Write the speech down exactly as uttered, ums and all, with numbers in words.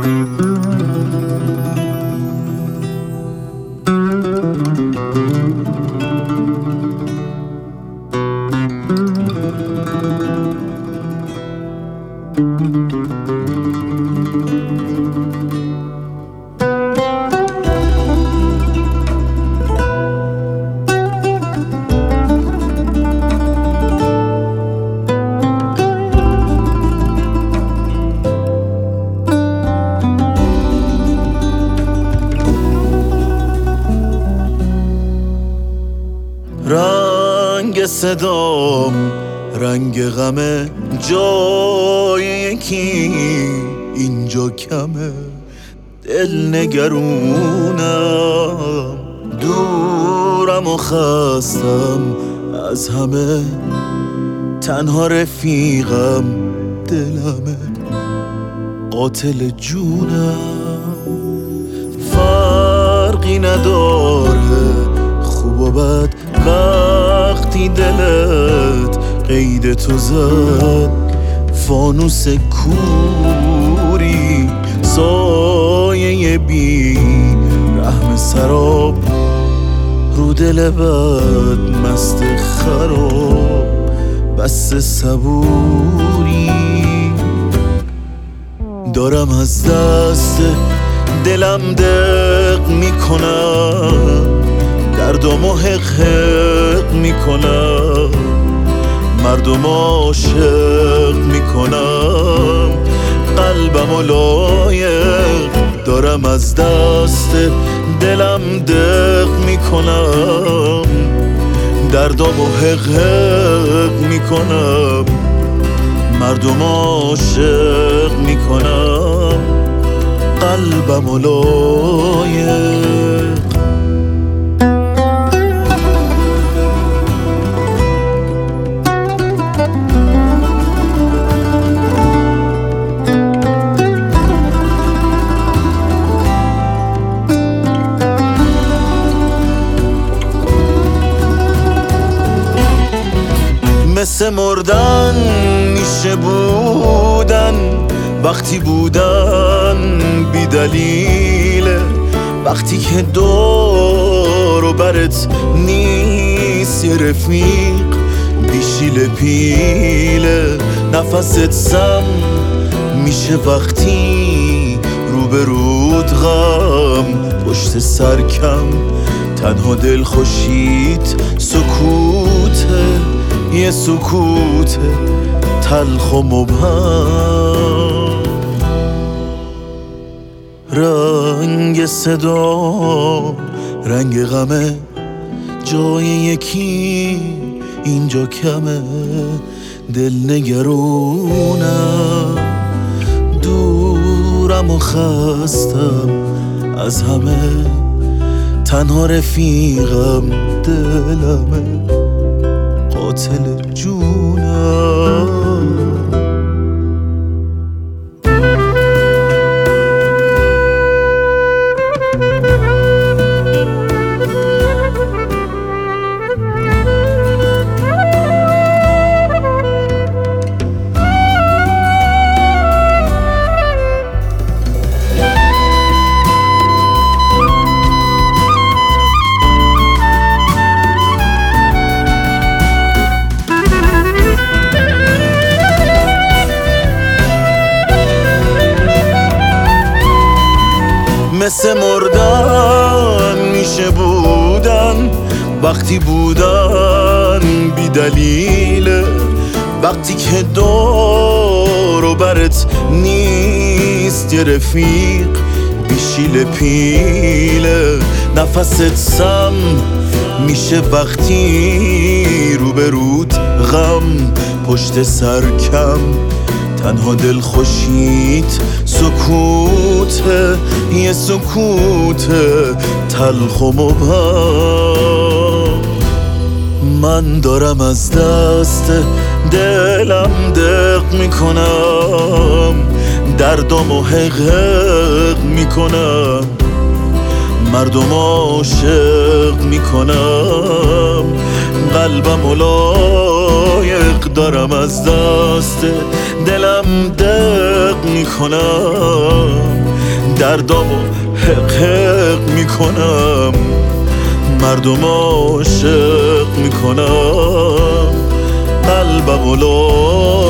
رنگ صدام رنگ غمه، جای یکی اینجا کمه. دل نگرونم، دورم و خستم از همه، تنها رفیقم دلمه، قاتل جونم. فرقی نداره خوب و بد، وقتی دلت قید تو زد. فانوس کوری، سایه بی رحم سراب، رو دل بد مست خراب، بس صبوری. دارم از دست دلم دق میکنم، دردمو حق حق میکنم، مردم عاشق میکنم، قلبمو لایق. دارم از دست دلم دق میکنم، دردمو حق حق میکنم، مردم عاشق میکنم، قلبمو لایق. مثل مردن میشه بودن، وقتی بودن بی دلیله. وقتی که دور و برت نیست یه رفیق، بیشیل پیله. نفست سم میشه وقتی روبرود غم، پشت سرکم تنها دل خوشیت سکوته، یه سکوت تلخ و مبهم. رنگ صدا رنگ غمه، جای یکی اینجا کمه. دل نگرونم، دورم و خستم از همه، تنها رفیقم دلمه، قاتل جونم. مثل مردن میشه بودن، وقتی بودن بی دلیله. وقتی که دور و برت نیست یه رفیق، بیشیل پیله. نفست سم میشه وقتی روبرود غم، پشت سرکم تنها دل خوشیت سکوته، یه سکوت تلخ و مبهم. من دارم از دست دلم دق میکنم، دردمو حق حق میکنم، مردم عاشق میکنم، قلبمو لایق. دارم از دست دلم دق میکنم، دردامو حق حق میکنم، مردم عاشق میکنم، قلبم و